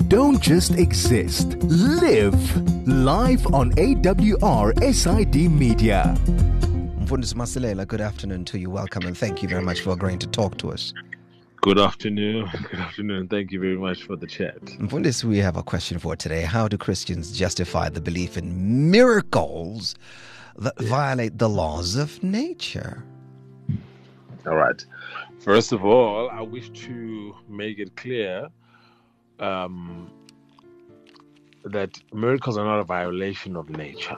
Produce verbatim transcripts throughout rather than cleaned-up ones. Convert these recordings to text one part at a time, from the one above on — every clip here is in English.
don't just exist, live. Live on A W R S I D Media. Mfundisi Masilela, good afternoon to you. Welcome and thank you very much for agreeing to talk to us. Good afternoon. Good afternoon. Thank you very much for the chat. Mfundisi, we have a question for today. How do Christians justify the belief in miracles that yeah. violate the laws of nature? All right. First of all, I wish to make it clear um, that miracles are not a violation of nature.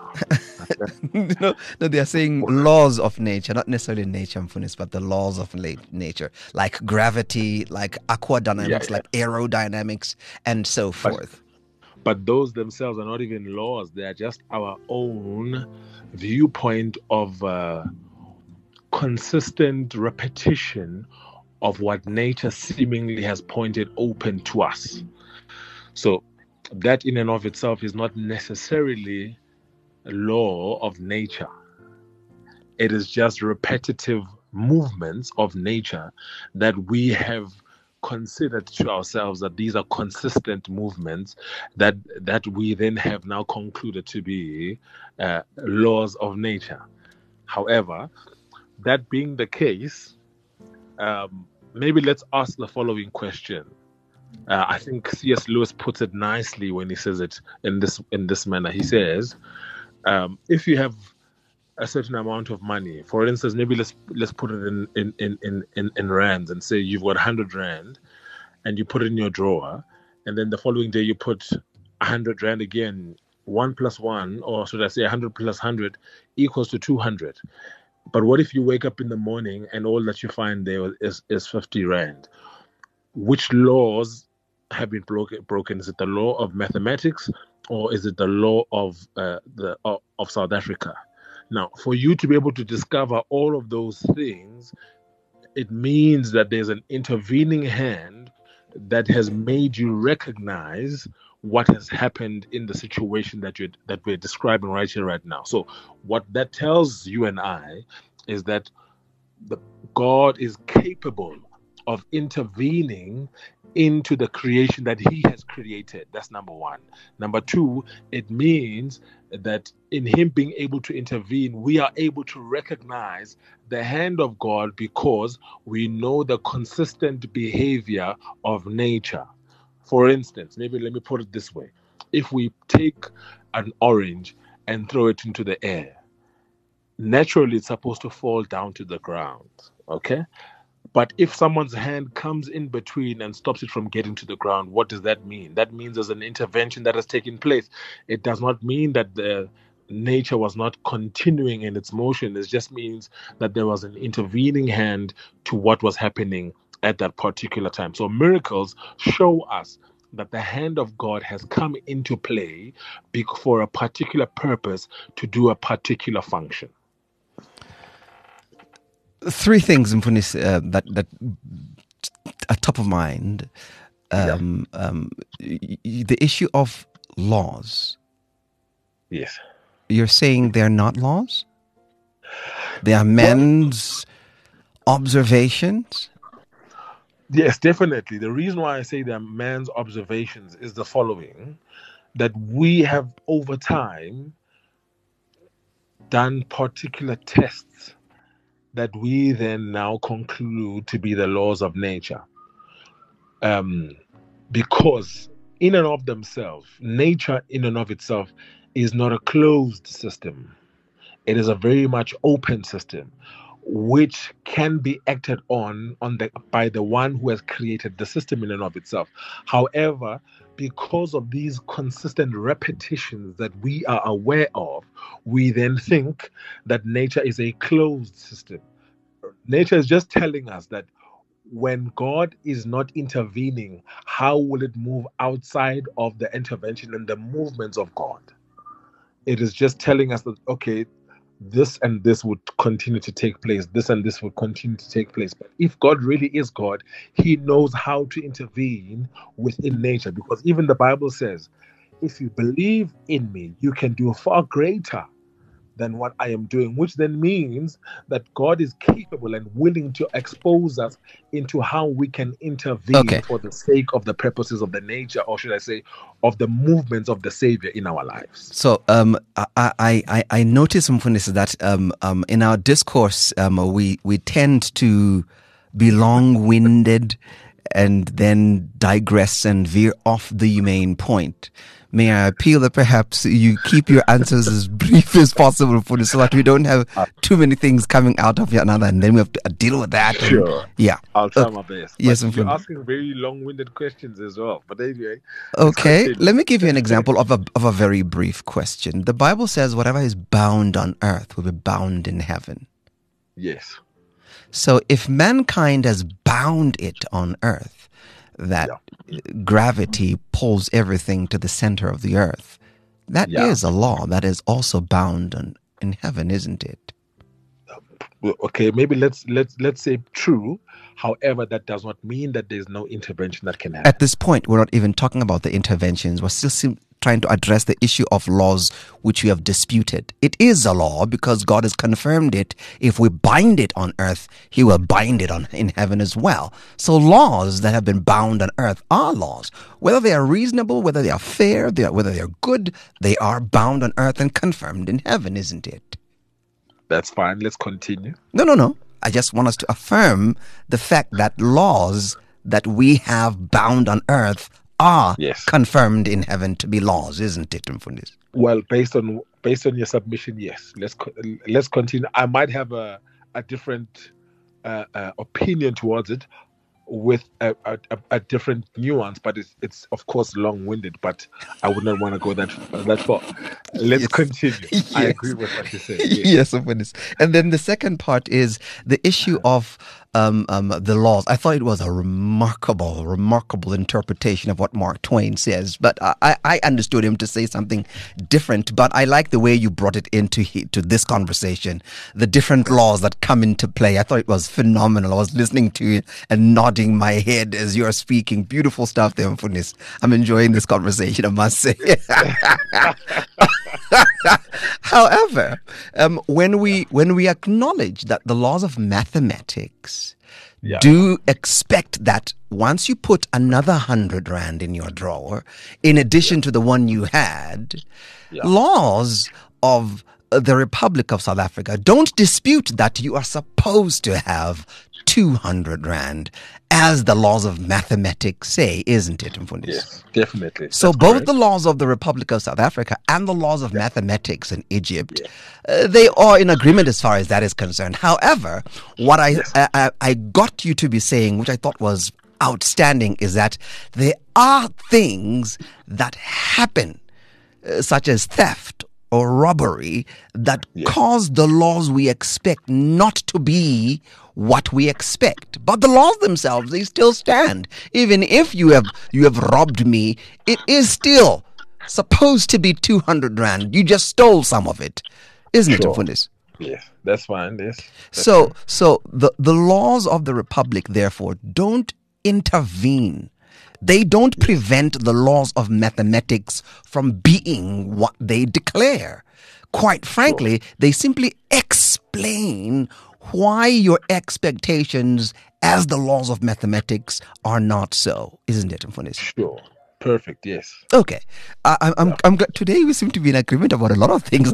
no, no, they are saying laws of nature, not necessarily nature, Mfundisi, but the laws of la- nature, like gravity, like aquadynamics, yeah, yeah. like aerodynamics, and so forth. But, but those themselves are not even laws. They are just our own viewpoint of uh, consistent repetition of what nature seemingly has pointed open to us. So that in and of itself is not necessarily a law of nature. It is just repetitive movements of nature that we have considered to ourselves that these are consistent movements that that we then have now concluded to be uh, laws of nature. However, that being the case, um, maybe let's ask the following question. Uh, I think C S Lewis puts it nicely when he says it in this in this manner. He says, um, if you have a certain amount of money, for instance, maybe let's let's put it in in, in, in, in, in rands and say you've got one hundred rand and you put it in your drawer, and then the following day you put one hundred rand again. One plus one, or should I say one hundred plus one hundred equals to two hundred. But what if you wake up in the morning and all that you find there is, is fifty rand? Which laws have been broken? Broken? Is it the law of mathematics, or is it the law of uh, the uh, of South Africa? Now, for you to be able to discover all of those things, it means that there's an intervening hand that has made you recognize what has happened in the situation that you that we're describing right here, right now. So, what that tells you and I is that the God is capable of intervening into the creation that he has created. That's number one. Number two, it means that in him being able to intervene, we are able to recognize the hand of God because we know the consistent behavior of nature. For instance, maybe let me put it this way. If we take an orange and throw it into the air, naturally it's supposed to fall down to the ground, okay? But if someone's hand comes in between and stops it from getting to the ground, what does that mean? That means there's an intervention that has taken place. It does not mean that the nature was not continuing in its motion. It just means that there was an intervening hand to what was happening at that particular time. So miracles show us that the hand of God has come into play for a particular purpose to do a particular function. Three things, Mfundisi, uh, that that are top of mind. Um, yeah. um, the issue of laws. Yes. You're saying they're not laws? They are men's well, observations? Yes, definitely. The reason why I say they're man's observations is the following, that we have over time done particular tests that we then now conclude to be the laws of nature. Um, because in and of themselves, nature in and of itself is not a closed system. It is a very much open system, which can be acted on, on the, by the one who has created the system in and of itself. However, because of these consistent repetitions that we are aware of, we then think that nature is a closed system. Nature is just telling us that when God is not intervening, how will it move outside of the intervention and the movements of God? It is just telling us that, okay, this and this would continue to take place, this and this would continue to take place. But if God really is God, he knows how to intervene within nature, because even the Bible says, if you believe in me, you can do far greater than what I am doing, which then means that God is capable and willing to expose us into how we can intervene Okay. for the sake of the purposes of the nature, or should I say, of the movements of the Savior in our lives. So um, I, I, I, I notice, Mfundisi, that um, um, in our discourse, um, we, we tend to be long-winded and then digress and veer off the main point. May I appeal that perhaps you keep your answers as brief as possible, for this, so that we don't have too many things coming out of another, and then we have to deal with that. And, Sure. yeah. I'll try Okay. my best. Yes, But you're Mfundisi. asking very long-winded questions as well. But anyway. let's Okay, continue. let me give you an example of a of a very brief question. The Bible says whatever is bound on earth will be bound in heaven. Yes. So if mankind has bound it on earth, that gravity pulls everything to the center of the earth, that Yeah. is a law that is also bound on, in heaven, isn't it? Well, okay, maybe let's let's let's say true. However, that does not mean that there's no intervention that can happen. At this point, we're not even talking about the interventions. We're still sim- trying to address the issue of laws which we have disputed. It is a law because God has confirmed it. If we bind it on earth, he will bind it on in heaven as well. So laws that have been bound on earth are laws. Whether they are reasonable, whether they are fair, they are, whether they are good, they are bound on earth and confirmed in heaven, isn't it? That's fine. Let's continue. No, no, no. I just want us to affirm the fact that laws that we have bound on earth are Yes. confirmed in heaven to be laws, isn't it, Mfundisi? Well, based on based on your submission, yes. Let's co- let's continue. I might have a a different uh, uh, opinion towards it, with a, a, a- a different nuance, but it's it's of course long-winded. But I would not want to go that that far. Let's Yes. continue. I Yes. agree with what you said. Yes. Yes, Mfundisi. And then the second part is the issue of um, um, the laws. I thought it was a remarkable, remarkable interpretation of what Mark Twain says, but I, I understood him to say something different. But I like the way you brought it into he, to this conversation, the different laws that come into play. I thought it was phenomenal. I was listening to it and nodding my head as you're speaking. Beautiful stuff there, Mfundisi. I'm enjoying this conversation, I must say. However, um, when we when we acknowledge that the laws of mathematics Yeah. do expect that once you put another hundred rand in your drawer, in addition to the one you had, Yeah. laws of uh, the Republic of South Africa don't dispute that you are supposed to have two hundred rand, as the laws of mathematics say, isn't it, Mfundisi? Yes, definitely. So That's both correct. the laws of the Republic of South Africa and the laws of mathematics in Egypt, uh, they are in agreement as far as that is concerned. However, what I, Yes. I, I I got you to be saying, which I thought was outstanding, is that there are things that happen, uh, such as theft or robbery, that Yes. cause the laws we expect not to be what we expect. But the laws themselves, they still stand. Even if you have you have robbed me, it is still supposed to be two hundred rand. You just stole some of it, isn't Sure. it, Mfundisi? Yes, that's fine. Yes. That's So, true. so the, the laws of the Republic, therefore, don't intervene. They don't prevent the laws of mathematics from being what they declare. Quite frankly, they simply explain why your expectations as the laws of mathematics are not so, isn't it, Mfundisi? Sure. Perfect. Yes. Okay, I, I'm, I'm, I'm glad today we seem to be in agreement about a lot of things.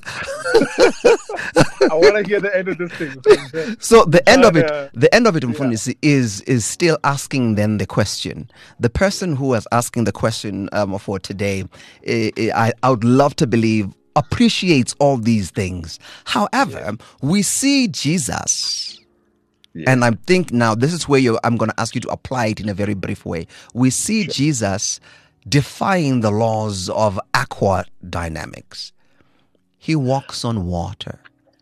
I want to hear the end of this thing. So the end of it, But, uh, the end of it, Mfundisi, is is still asking then the question. The person who was asking the question um, for today, eh, eh, I, I would love to believe appreciates all these things. However, we see Jesus. Yes. And I think now this is where you, I'm going to ask you to apply it in a very brief way. We see Jesus defying the laws of aqua dynamics. He walks on water.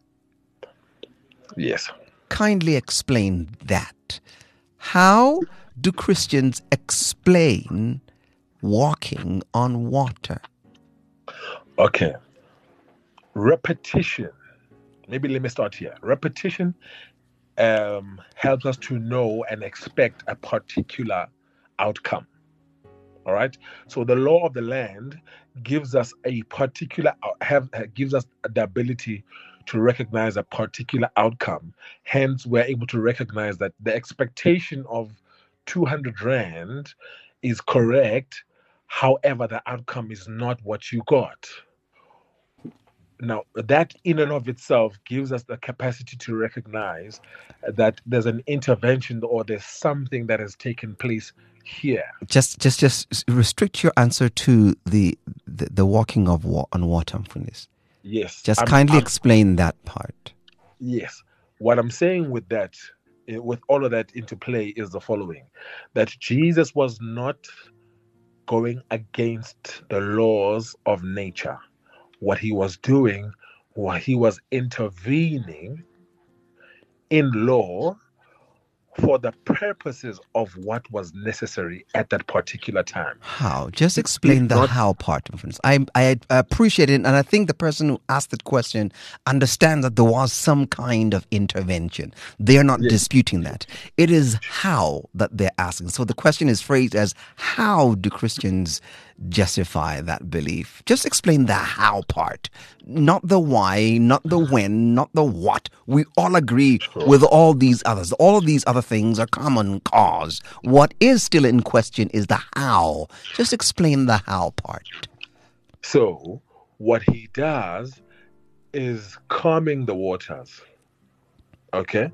Yes. Kindly explain that. How do Christians explain walking on water? Okay. Repetition. Maybe let me start here. Repetition um, helps us to know and expect a particular outcome. All right. So the law of the land gives us a particular have gives us the ability to recognize a particular outcome. Hence, we're able to recognize that the expectation of two hundred rand is correct. However, the outcome is not what you got. Now, that in and of itself gives us the capacity to recognize that there's an intervention or there's something that has taken place here. Just, just, just restrict your answer to the the, the walking of wa- on water, Mfundisi. Yes. Just I'm, kindly I'm, explain that part. Yes. What I'm saying with that, eh, with all of that into play, is the following: that Jesus was not going against the laws of nature. What he was doing, what he was intervening in law for the purposes of what was necessary at that particular time. How? Just explain the not, how part of it. I, I appreciate it, and I think the person who asked that question understands that there was some kind of intervention. They're not yes. disputing that. It is how that they're asking. So the question is phrased as, how do Christians justify that belief? Just explain the how part, not the why, not the when, not the what. We all agree Sure. with all these others. All of these other things are common cause. What is still in question is the how. Just explain the how part. So what he does is calming the waters. Okay?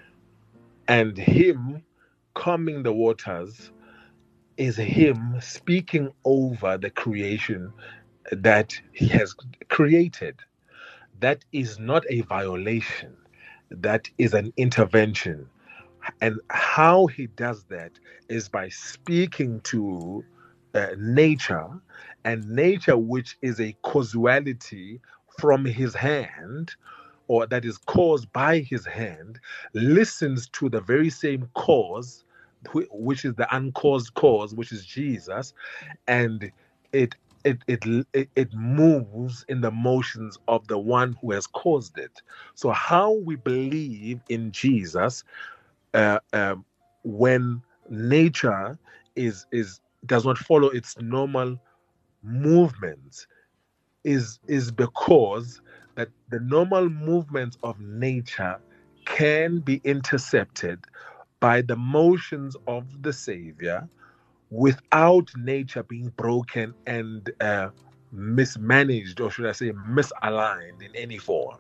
And him calming the waters is him speaking over the creation that he has created. That is not a violation. That is an intervention. And how he does that is by speaking to uh, nature, and nature, which is a causality from his hand, or that is caused by his hand, listens to the very same cause, which is the uncaused cause, which is Jesus, and it it it it, it moves in the motions of the one who has caused it. So how we believe in Jesus uh, um, when nature is is does not follow its normal movements is is because that the normal movements of nature can be intercepted by the motions of the Savior without nature being broken and uh, mismanaged, or should I say misaligned in any form.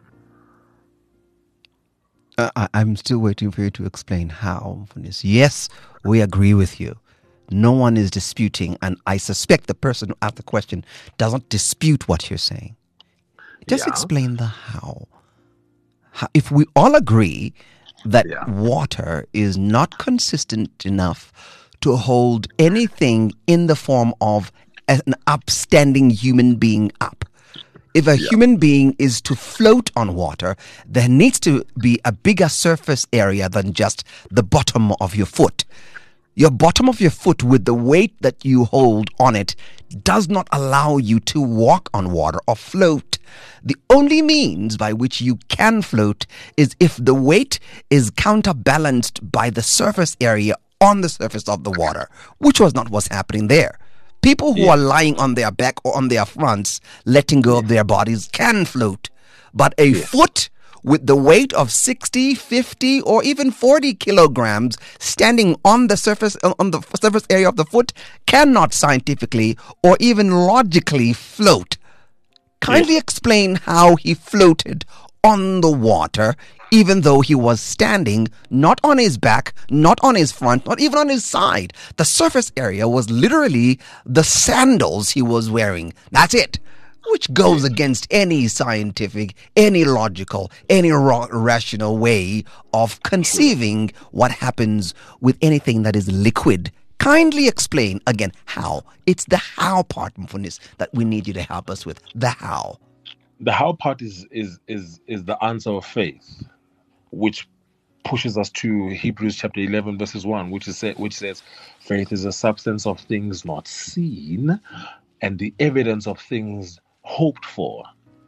Uh, I, I'm still waiting for you to explain how. Yes, we agree with you. No one is disputing, and I suspect the person who asked the question doesn't dispute what you're saying. Just Yeah. explain the how. how. If we all agree that Yeah. water is not consistent enough to hold anything in the form of an upstanding human being up. If a Yeah. human being is to float on water, there needs to be a bigger surface area than just the bottom of your foot. Your bottom of your foot, with the weight that you hold on it, does not allow you to walk on water or float. The only means by which you can float is if the weight is counterbalanced by the surface area on the surface of the water, which was not what's happening there. People who Yeah. are lying on their back or on their fronts, letting go of their bodies, can float. But a Yes. foot with the weight of sixty, fifty, or even forty kilograms standing on the surface on the surface area of the foot cannot scientifically or even logically float. Kindly Yes. explain how he floated on the water, even though he was standing not on his back, not on his front, not even on his side. The surface area was literally the sandals he was wearing. That's it. Which goes against any scientific, any logical, any ra- rational way of conceiving what happens with anything that is liquid. Kindly explain again how. It's the how part, Mfundisi, that we need you to help us with. The how. The how part is is is is the answer of faith, which pushes us to Hebrews chapter eleven verses one, which is which says, "Faith is the substance of things not seen, and the evidence of things hoped for."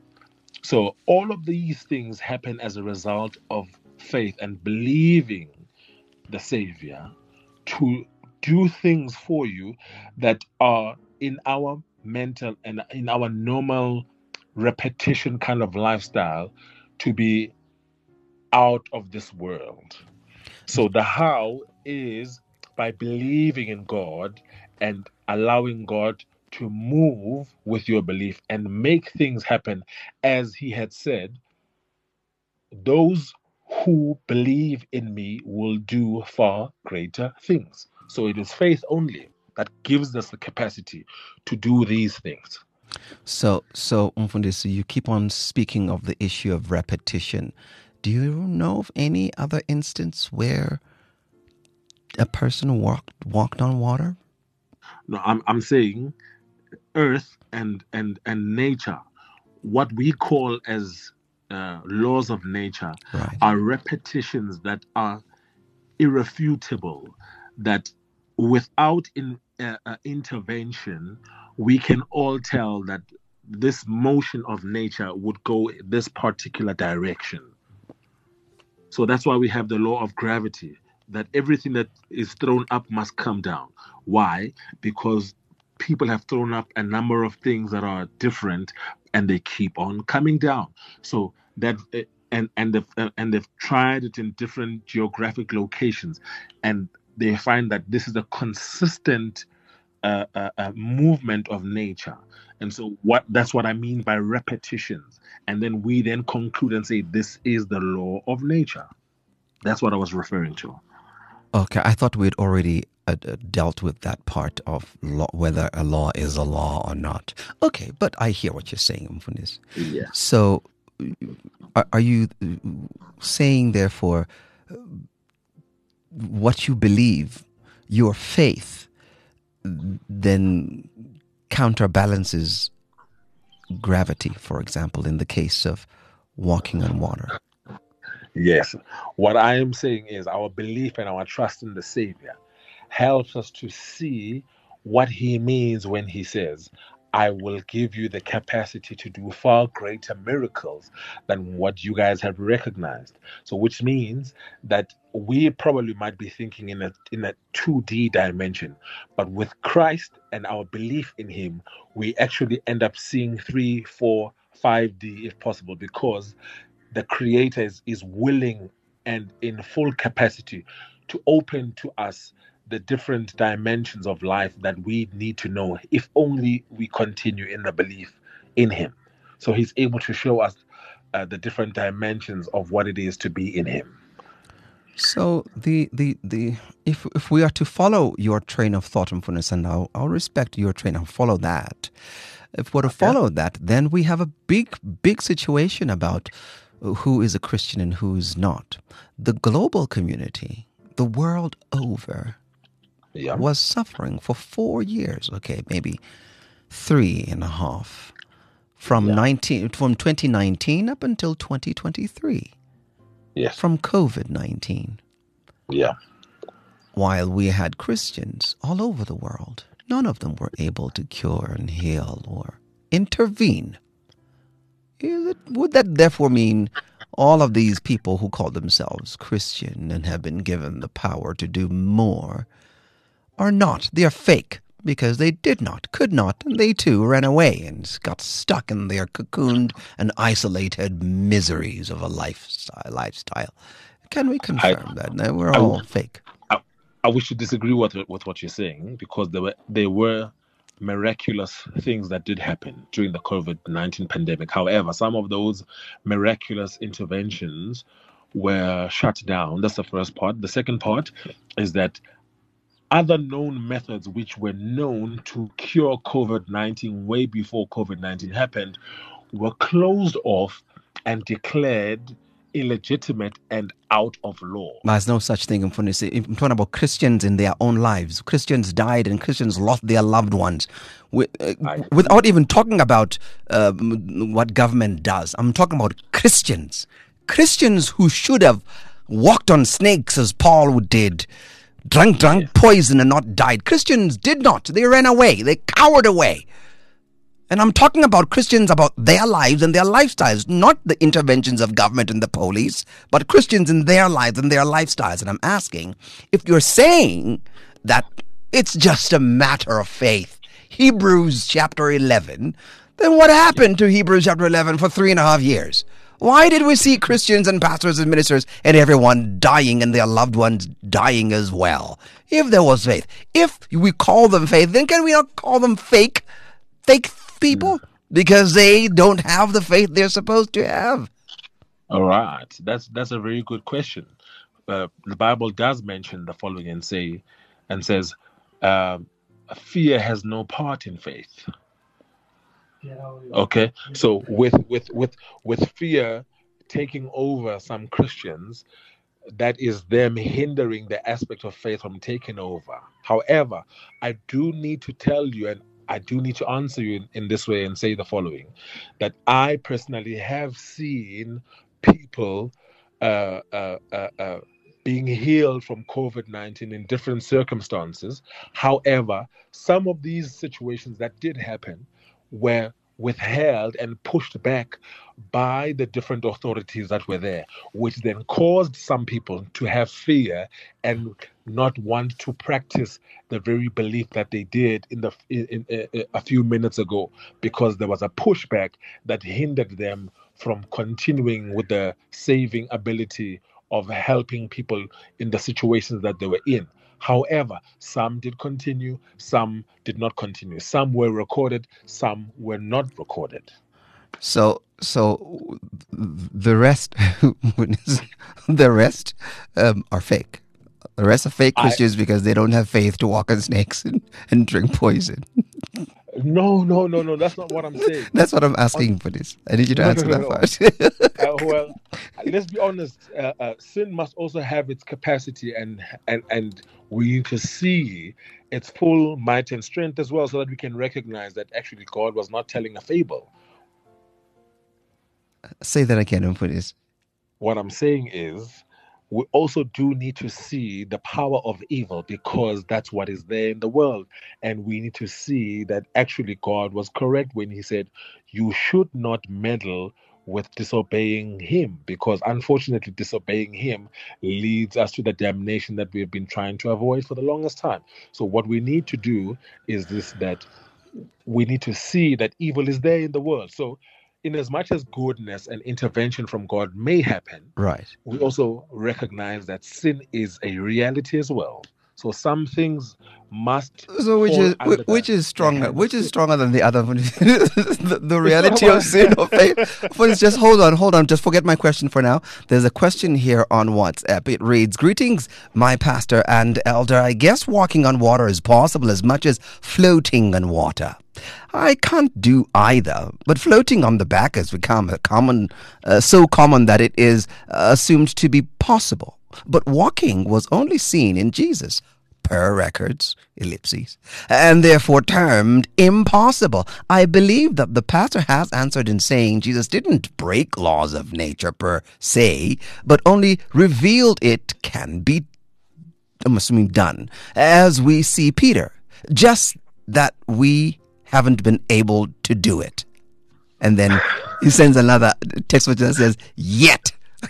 So all of these things happen as a result of faith and believing the Savior to do things for you that are in our mental and in our normal repetition kind of lifestyle to be out of this world. So the how is by believing in God and allowing God to move with your belief and make things happen. As he had said, those who believe in me will do far greater things. So it is faith only that gives us the capacity to do these things. So, so Mfundisi, you keep on speaking of the issue of repetition. Do you know of any other instance where a person walked walked on water? No, I'm I'm saying earth and and and nature, what we call as uh, laws of nature, right, are repetitions that are irrefutable, that without in, uh, uh, intervention, we can all tell that this motion of nature would go this particular direction. So that's why we have the law of gravity, that everything that is thrown up must come down. Why? Because people have thrown up a number of things that are different, and they keep on coming down. So that and and they've, and they've tried it in different geographic locations, and they find that this is a consistent uh, uh, uh, movement of nature. And so what that's what I mean by repetitions. And then we then conclude and say this is the law of nature. That's what I was referring to. Okay, I thought we'd already uh, dealt with that part of law, whether a law is a law or not. Okay, but I hear what you're saying, Mfundisi. Yeah. So, are, are you saying, therefore, what you believe, your faith, then counterbalances gravity, for example, in the case of walking on water? Yes. What I am saying is our belief and our trust in the Savior helps us to see what he means when he says, I will give you the capacity to do far greater miracles than what you guys have recognized. So which means that we probably might be thinking in a in a two D dimension, but with Christ and our belief in him, we actually end up seeing three, four, five D if possible, because the Creator is, is willing and in full capacity to open to us the different dimensions of life that we need to know if only we continue in the belief in him. So he's able to show us uh, the different dimensions of what it is to be in him. So the the, the if if we are to follow your train of thought, Mfundisi, and I'll, I'll respect your train and follow that. If we're to follow okay. that, then we have a big, big situation about who is a Christian and who is not. The global community, the world over, yeah. was suffering for four years, okay, maybe three and a half, from yeah. nineteen from twenty nineteen up until twenty twenty-three. Yes. From COVID nineteen. Yeah. While we had Christians all over the world, none of them were able to cure and heal or intervene. Is it, would that therefore mean all of these people who call themselves Christian and have been given the power to do more are not? They are fake because they did not, could not, and they too ran away and got stuck in their cocooned and isolated miseries of a lifestyle. lifestyle. Can we confirm I, that? No, we're I, all fake. I, I wish to disagree with, with what you're saying, because there were, there were miraculous things that did happen during the COVID nineteen pandemic. However, some of those miraculous interventions were shut down. That's the first part. The second part is that other known methods which were known to cure COVID nineteen way before COVID nineteen happened were closed off and declared illegitimate and out of law. There's no such thing. I'm talking about Christians in their own lives. Christians died and Christians lost their loved ones. With, uh, without even talking about uh, what government does. I'm talking about Christians. Christians who should have walked on snakes as Paul did, drank, drank yes. poison and not died. Christians did not. They ran away. They cowered away. And I'm talking about Christians, about their lives and their lifestyles, not the interventions of government and the police, but Christians in their lives and their lifestyles. And I'm asking, if you're saying that it's just a matter of faith, Hebrews chapter eleven, then what happened to Hebrews chapter eleven for three and a half years? Why did we see Christians and pastors and ministers and everyone dying and their loved ones dying as well? If there was faith, if we call them faith, then can we not call them fake, fake people? Because they don't have the faith they're supposed to have. All right. That's that's a very good question. Uh, the Bible does mention the following and say, and says, um, fear has no part in faith. Okay, so with with with with fear taking over some Christians, that is them hindering the aspect of faith from taking over. However, I do need to tell you, and I do need to answer you in, in this way and say the following, that I personally have seen people uh, uh, uh, uh, being healed from COVID nineteen in different circumstances. However, some of these situations that did happen were withheld and pushed back by the different authorities that were there, which then caused some people to have fear and not want to practice the very belief that they did in the in, in, in a few minutes ago, because there was a pushback that hindered them from continuing with the saving ability of helping people in the situations that they were in. However, some did continue, some did not continue. Some were recorded, some were not recorded. So, so the rest, the rest um, are fake. The rest are fake Christians I, because they don't have faith to walk on snakes and, and drink poison. No, no, no, no. That's not what I'm saying. That's what I'm asking for this. I need you to no, answer no, that no, part. uh, well, let's be honest. Uh, uh, sin must also have its capacity, and, and, and we need to see its full might and strength as well, so that we can recognize that actually God was not telling a fable. Say that again, please. What I'm saying is, we also do need to see the power of evil, because that's what is there in the world. And we need to see that actually God was correct when he said, you should not meddle with disobeying him, because unfortunately disobeying him leads us to the damnation that we've been trying to avoid for the longest time. So what we need to do is this, that we need to see that evil is there in the world. So in as much as goodness and intervention from God may happen, right, we also recognize that sin is a reality as well. So some things must. So which is which is stronger? Which is stronger than the other? the, the reality of sin or faith? But just hold on, hold on. Just forget my question for now. There's a question here on WhatsApp. It reads: "Greetings, my pastor and elder. I guess walking on water is possible as much as floating on water. I can't do either, but floating on the back has become a common, uh, so common that it is uh, assumed to be possible. But walking was only seen in Jesus, per records, ellipses, and therefore termed impossible. I believe that the pastor has answered in saying Jesus didn't break laws of nature per se, but only revealed it can be, I'm assuming, done, as we see Peter, just that we haven't been able to do it." And then he sends another text which says, "Yet."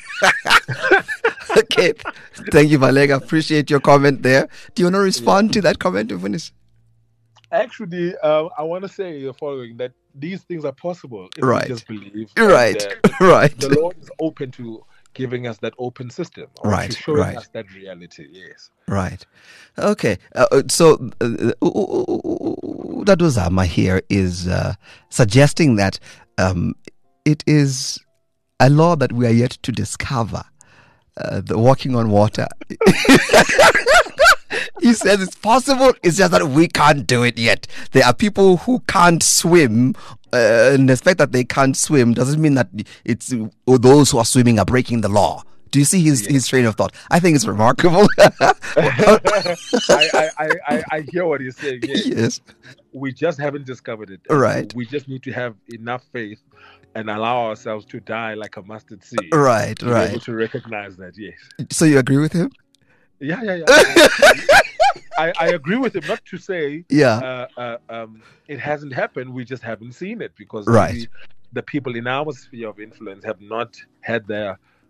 Okay, thank you, Malega. Appreciate your comment there. Do you want to respond yeah. to that comment, Ufunis? Actually, uh, I want to say the following: that these things are possible if right. we just believe. Right, that, uh, right. The Lord is open to giving us that open system, or right, to showing right. us that reality. Yes. Right. Okay. Uh, so uh, Daduzama here is uh, suggesting that um, it is a law that we are yet to discover. Uh, the walking on water. He says it's possible, it's just that we can't do it yet. There are people who can't swim, uh, and the fact that they can't swim doesn't mean that it's or those who are swimming are breaking the law. Do you see his, yes. his train of thought? I think it's remarkable. I, I, I, I hear what he's saying. Yes. yes. We just haven't discovered it. Right. We just need to have enough faith and allow ourselves to die like a mustard seed. Right, to right. Be able to recognize that, yes. So you agree with him? Yeah, yeah, yeah. I, I agree with him. Not to say yeah. uh, uh, um, it hasn't happened. We just haven't seen it because right. maybe the people in our sphere of influence have not had their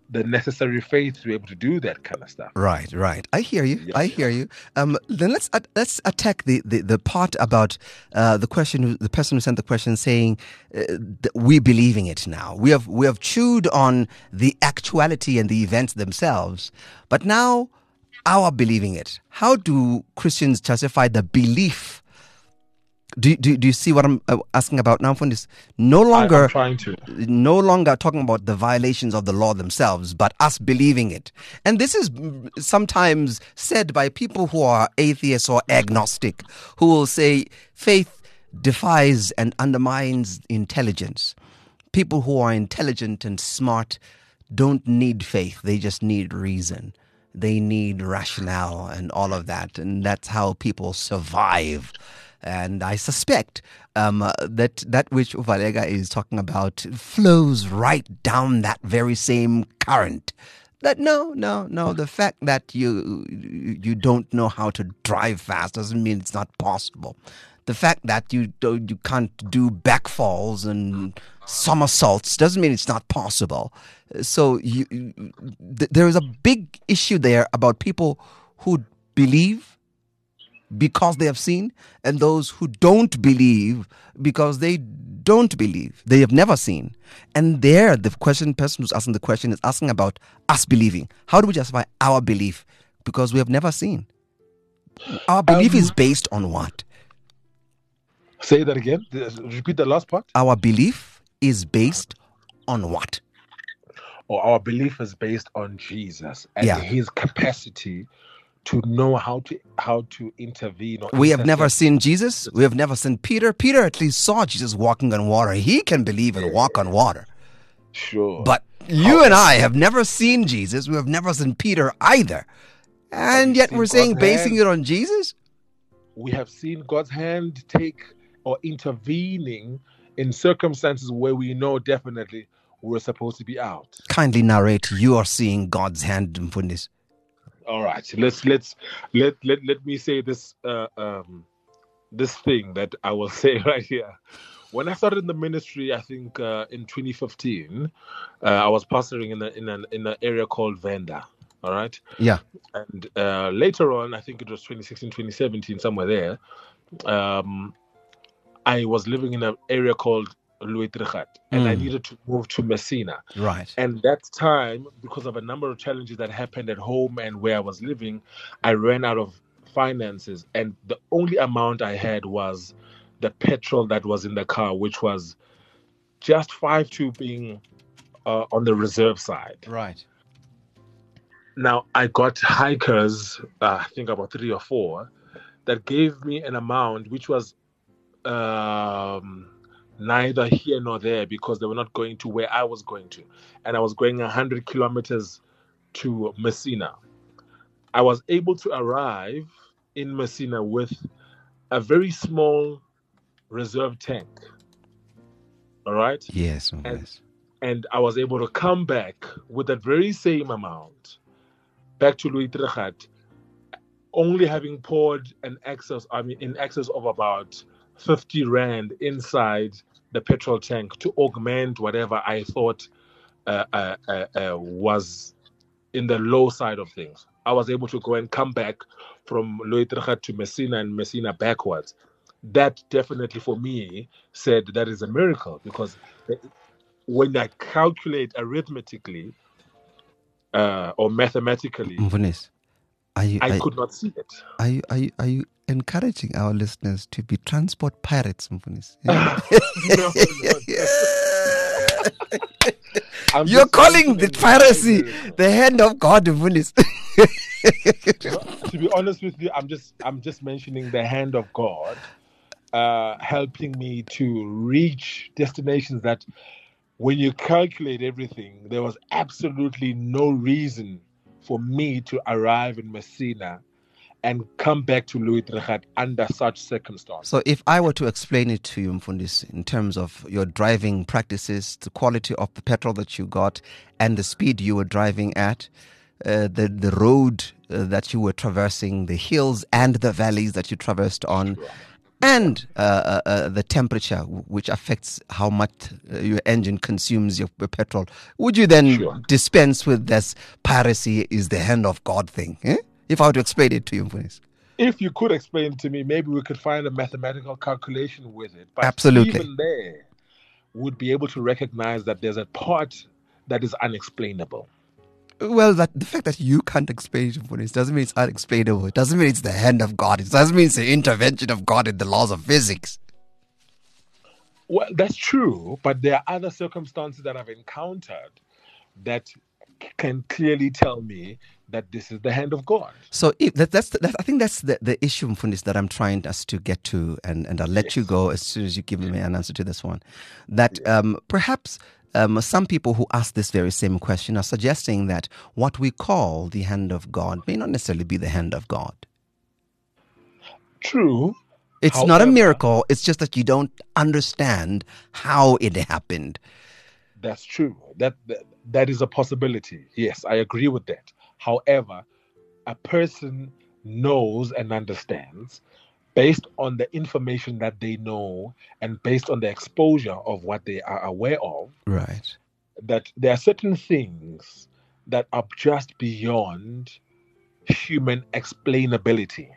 the necessary faith to be able to do that kind of stuff. Right, right. I hear you. Yeah. I hear you. Um, then let's uh, let's attack the, the, the part about uh, the question. The person who sent the question saying uh, that we believing it now. We have we have chewed on the actuality and the events themselves, but now our believing it. How do Christians justify the belief? Do, do, do you see what I'm uh, asking about now, Mfundisi? No longer, I, I'm trying to. no longer talking about the violations of the law themselves, but us believing it. And this is sometimes said by people who are atheists or agnostic, who will say faith defies and undermines intelligence. People who are intelligent and smart don't need faith. They just need reason. They need rationale and all of that. And that's how people survive. And I suspect um, uh, that that which Uvalega is talking about flows right down that very same current. That no, no, no. The fact that you you don't know how to drive fast doesn't mean it's not possible. The fact that you don't, you can't do backfalls and somersaults doesn't mean it's not possible. So you, th- there is a big issue there about people who believe because they have seen, and those who don't believe because they don't believe. They have never seen. And there, the question, person who's asking the question is asking about us believing. How do we justify our belief? Because we have never seen. Our belief um, is based on what? Say that again. Repeat the last part. Our belief is based on what? Or our belief is based on Jesus and yeah. his capacity to know how to how to intervene. Or we have never seen Jesus. We have never seen Peter. Peter at least saw Jesus walking on water. He can believe and walk on water. Sure. But you and I have never seen Jesus. We have never seen Peter either. And yet we're saying basing it on Jesus? We have seen God's hand take or intervening in circumstances where we know definitely we're supposed to be out. Kindly narrate. You are seeing God's hand, Mfundisi. All right, let's let's let let let me say this uh, um, this thing that I will say right here. When I started in the ministry, I think uh, in twenty fifteen, uh, I was pastoring in a, in an in an area called Venda. All right. Yeah. And uh, later on, I think it was twenty sixteen, twenty seventeen, somewhere there. Um, I was living in an area called Louis Trichat, and mm. I needed to move to Messina. Right. And that time, because of a number of challenges that happened at home and where I was living, I ran out of finances, and the only amount I had was the petrol that was in the car, which was just five two being uh, on the reserve side. Right. Now, I got hikers, uh, I think about three or four, that gave me an amount which was um, neither here nor there, because they were not going to where I was going to. And I was going one hundred kilometers to Messina. I was able to arrive in Messina with a very small reserve tank. All right? Yes. And, yes. and I was able to come back with that very same amount back to Louis Trichat, only having poured an excess, I mean, in excess of about fifty rand inside the petrol tank to augment whatever I thought uh, uh, uh, uh, was in the low side of things. I was able to go and come back from Louis Trichat to Messina and Messina backwards. That definitely for me said that is a miracle, because when I calculate arithmetically uh, or mathematically, Mfundisi, are you, I are, could not see it. Are you, are you, are you encouraging our listeners to be transport pirates, Mfundisi? no, no, no. You're calling the piracy the hand of God, Mfundisi. To be honest with you, I'm just I'm just mentioning the hand of God uh, helping me to reach destinations that, when you calculate everything, there was absolutely no reason for me to arrive in Messina and come back to Louis Trichat under such circumstances. So if I were to explain it to you, Mfundisi, in terms of your driving practices, the quality of the petrol that you got and the speed you were driving at, uh, the, the road uh, that you were traversing, the hills and the valleys that you traversed on, Sure. and uh, uh, uh, the temperature, which affects how much uh, your engine consumes your petrol, would you then Sure. dispense with this piracy is the hand of God thing? Eh? If I were to explain it to you, please. If you could explain it to me, maybe we could find a mathematical calculation with it. But Absolutely. even there, would be able to recognize that there's a part that is unexplainable. Well, that the fact that you can't explain it for this doesn't mean it's unexplainable. It doesn't mean it's the hand of God. It doesn't mean it's the intervention of God in the laws of physics. Well, that's true, but there are other circumstances that I've encountered that c- can clearly tell me that this is the hand of God. So if that, that's that, I think that's the, the issue, Mfundisi, that I'm trying us to get to, and, and I'll let Yes. you go as soon as you give me an answer to this one. That um, perhaps um, some people who ask this very same question are suggesting that what we call the hand of God may not necessarily be the hand of God. True. It's not a However- miracle. It's just that you don't understand how it happened. That's true. That, that that is a possibility. Yes, I agree with that. However, a person knows and understands based on the information that they know and based on the exposure of what they are aware of, Right. that there are certain things that are just beyond human explainability.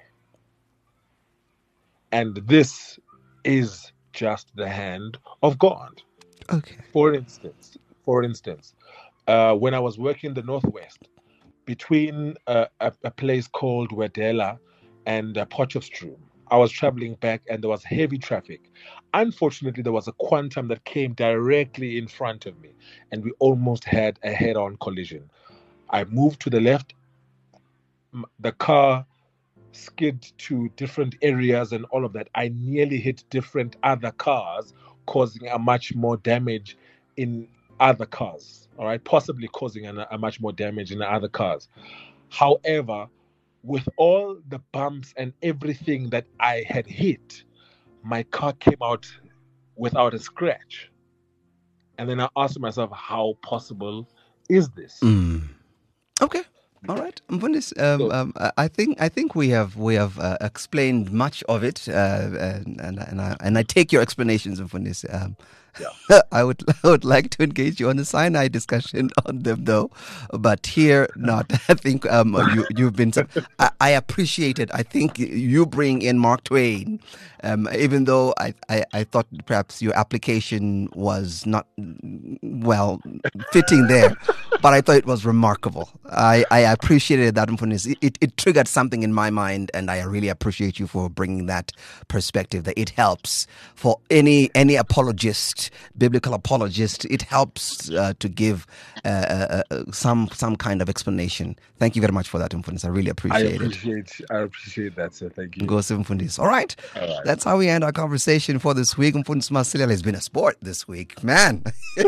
And this is just the hand of God. Okay. For instance, for instance, uh, when I was working in the Northwest, between uh, a, a place called Wedela and uh, Potchefstroom, I was traveling back and there was heavy traffic. Unfortunately, there was a quantum that came directly in front of me, and we almost had a head-on collision. I moved to the left. M- The car skid to different areas and all of that. I nearly hit different other cars, causing a much more damage in other cars. All right, possibly causing a, a much more damage in the other cars. However, with all the bumps and everything that I had hit, my car came out without a scratch. And then I asked myself, how possible is this? Mm. Okay. All right, Mfundisi, um, So- um, I I think I think we have we have uh, explained much of it, uh, and and and I, and I take your explanations, Mfundisi. Um, Yeah. I would I would like to engage you on a Sinai discussion on them, though, but here not. I think um, you you've been. I, I appreciate it. I think you bring in Mark Twain, um, even though I, I I thought perhaps your application was not well fitting there. But I thought it was remarkable. I, I appreciated that, Mfundisi. It, it, it triggered something in my mind, and I really appreciate you for bringing that perspective, that it helps for any any apologist, biblical apologist, it helps uh, to give uh, uh, uh, some some kind of explanation. Thank you very much for that, Mfundisi. I really I appreciate it. appreciate I appreciate that, sir. Thank you. Go Mfundisi. All right. All right. That's how we end our conversation for this week. Mfundisi Masilela has been a sport this week. Man.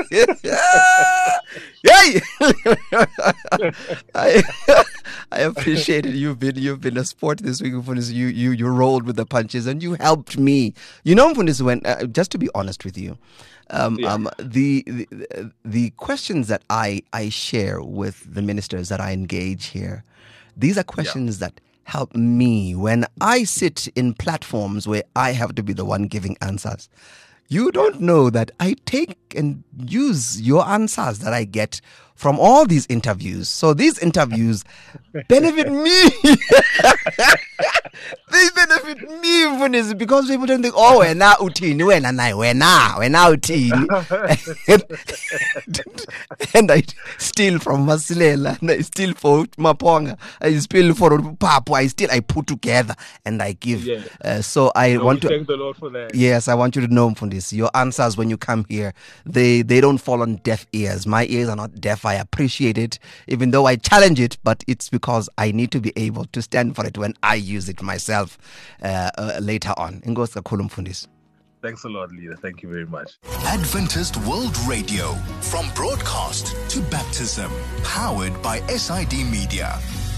Yay! I, I appreciate it. You've been you've been a sport this week, Mfundisi. You you you rolled with the punches and you helped me. You know, Mfundisi, when uh, just to be honest with you, um, Yeah. um, the, the the questions that I I share with the ministers that I engage here, these are questions that help me when I sit in platforms where I have to be the one giving answers. You don't know that I take and use your answers that I get from all these interviews. So these interviews benefit me. They benefit me, Mfundisi, because people don't think, oh, wena utini, wena nai, wena, wena utini. And I steal from Masilela, and I steal for Maponga, I steal for Papu, I steal, I put together, and I give. Yeah. Uh, so I No, want we to... thank the Lord for that. Yes, I want you to know, Mfundisi, your answers when you come here, they, they don't fall on deaf ears. My ears are not deaf. I appreciate it, even though I challenge it, but it's because I need to be able to stand for it when I use it myself uh, uh, later on. Inkosi kakhulu, Mfundisi. Thanks a lot, leader. Thank you very much. Adventist World Radio, from broadcast to baptism, powered by S I D Media.